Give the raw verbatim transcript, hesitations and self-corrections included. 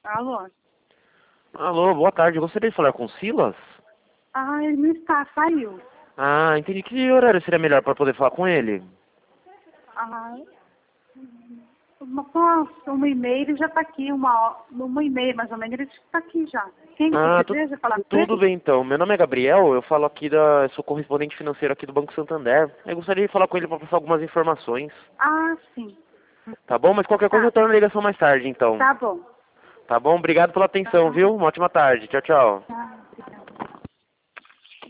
Alô? Alô, boa tarde. Gostaria de falar com o Silas? Ah, ele não está, saiu. Ah, entendi. Que horário seria melhor para poder falar com ele? Ah, uma, nossa, uma e meia ele já está aqui, uma, hora- uma e meia mais ou menos, ele está aqui já. Quem que Ah, tu, deseja falar com tudo ele? bem então. Meu nome é Gabriel, eu falo aqui da... eu sou correspondente financeiro aqui do Banco Santander. Eu gostaria de falar com ele para passar algumas informações. Ah, sim. Tá bom? Mas qualquer coisa Tá, eu torno a ligação mais tarde, então. tá bom. Tá bom? Obrigado pela atenção, Tá, viu? Uma ótima tarde. Tchau, tchau. tá.